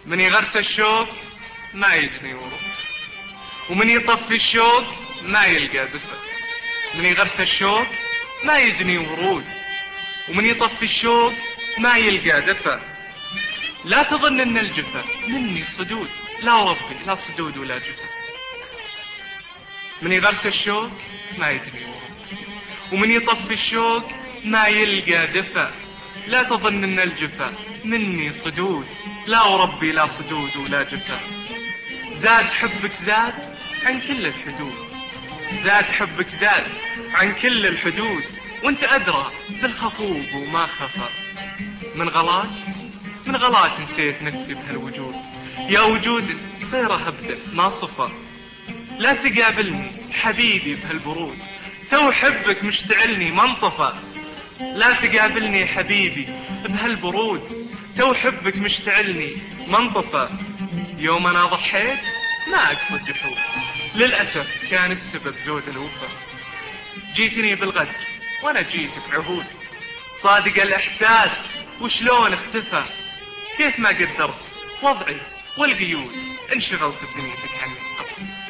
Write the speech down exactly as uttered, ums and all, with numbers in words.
من يغرس الشوق ما يجني ورود، ومن يطفي الشوق ما يلقى دفء. من يغرس الشوق ما يجني ورود، ومن يطفي الشوق ما يلقى دفء. لا تظن ان الجفا مني صدود، لا ربي لا صدود ولا جفا. من يغرس الشوق ما يجني ورود، ومن يطفي الشوق ما يلقى دفء. لا تظن ان الجفا مني صدود، لا وربي لا صدود ولا جفا. زاد حبك زاد عن كل الحدود، زاد حبك زاد عن كل الحدود، وانت ادرى بالخفوق وما خفى. من غلاك من غلاك نسيت نفسي بهالوجود، يا وجود غيره ابدا ما صفى. لا تقابلني حبيبي بهالبرود، تو حبك مشتعلني ما انطفى. لا تقابلني حبيبي بهالبرود، تو حبك مشتعلني ما انطفى. يوم انا ضحيت ما اقصد جحود، للأسف كان السبب زود الوفا. جيتني بالغدر وانا جيتك عهود، صادق الاحساس وشلون اختفى. كيف ما قدرت وضعي والقيود، انشغلت بدنيتك عني.